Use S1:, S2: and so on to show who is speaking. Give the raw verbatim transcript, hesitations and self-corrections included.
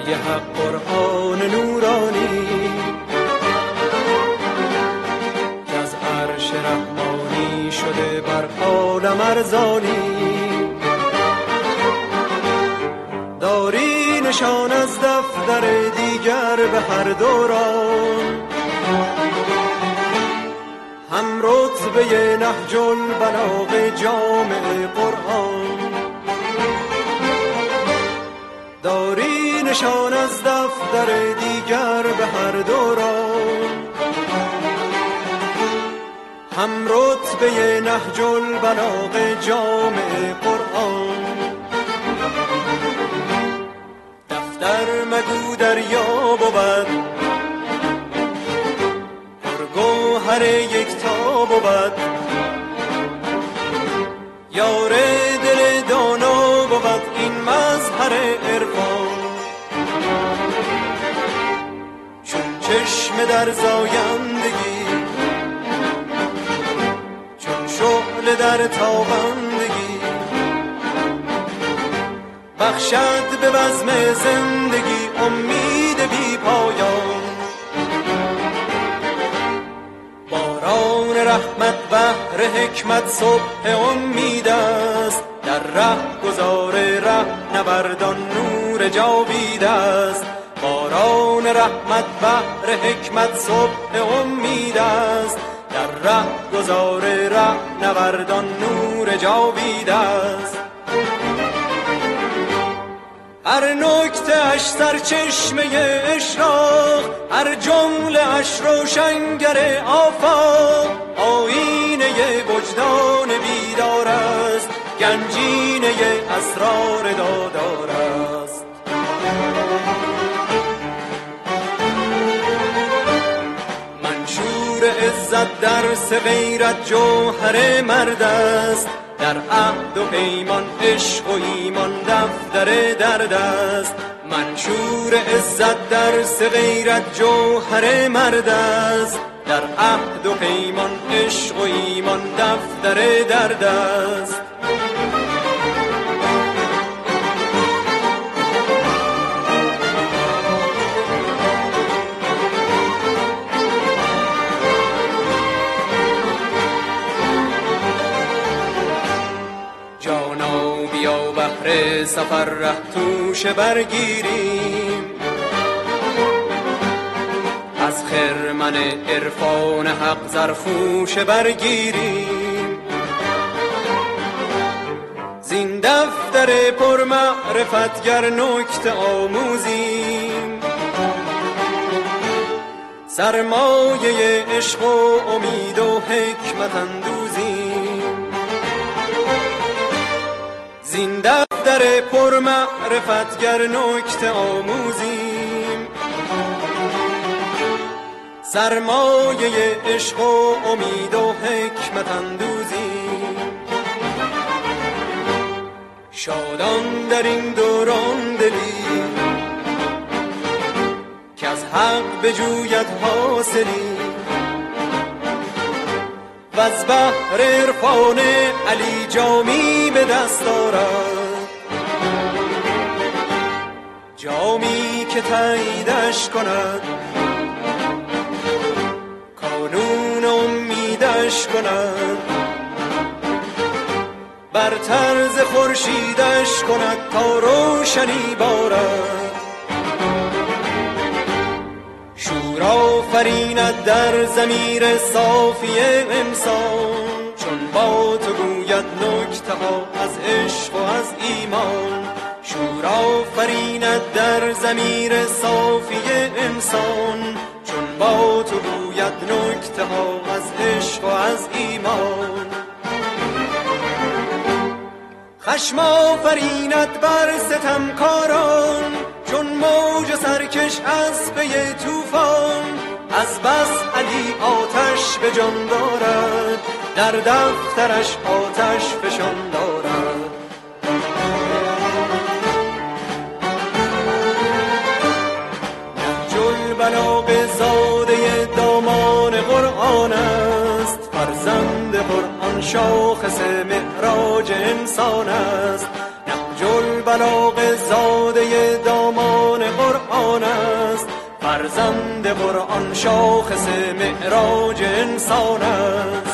S1: وحی حق قرآن نورانی که از عرش رحمانی شده بر عالم ارزانی. داری نشان از دفتر دیگر به هر دوران، هم رتبه نهج البلاغه جامع قرآن. داری نشان از دفتر دیگر به هر دوران، هم رتبه نهج البلاغه جامع قرآن. دفتر مگو دریا بود، پرگوهر یکتا بود، یار دل دانا بود این مظهر عرفان. چون چشم در زایندگی، چون شعله در تابندگی، بخشد به بزم زندگی امید بی پایان. باران رحمت بحر حکمت صبح امید است، در ره گذار ره نوردان نور جاوید است. باران رحمت بحر حکمت صبح امید است، در ره گذار ره نوردان نور جاوید است. هر نکته اش سرچشمه اشراق، هر جمله اش روشنگر آفاق. آینه وجدان بیدار است، گنجینه اسرار دادار است. منشور عزت درس غیرت جوهر مرد است، در عهد و پیمان عشق و ایمان دفتر درد است. منشور عزت درس غیرت جوهر مرد است، در عهد و پیمان عشق و ایمان دفتر درد است. بحر سفر ره توش برگیریم، از خرمن عرفان حق زرفوش برگیریم. زین دفتر پر معرفتگر نکته آموزیم، سرمایه عشق و امید و حکمت اندوزیم. زین دفتر پر معرفتگر نکته آموزیم، سرمایه عشق و امید و حکمت اندوزیم. شادان در این دوران دلی که از حق بجوید حاصلی، و از بحر عرفان علی جامی به دست دارد. جامی که تاییدش کند، کانون امیدش کند، بر طرز خورشیدش کند تا روشنی بارد. شور آفریند در ضمیر صافی انسان، چون با تو گوید نکته ها از عشق و از ایمان. شور آفریند در ضمیر صافی انسان، چون با تو گوید نکته ها از عشق و از ایمان. خشم آفریند بر ستمکاران، چون موج سرکش از پی طوفان. از بس علی آتش به جان دارد، در دفترش آتش فشان دارد. نهج البلاغه زاده دامان قرآن است، فرزند قرآن شاخص معراج انسان است. نهج البلاغه زاده دامان قرآن فرزند قرآن شاخص معراج انسان است.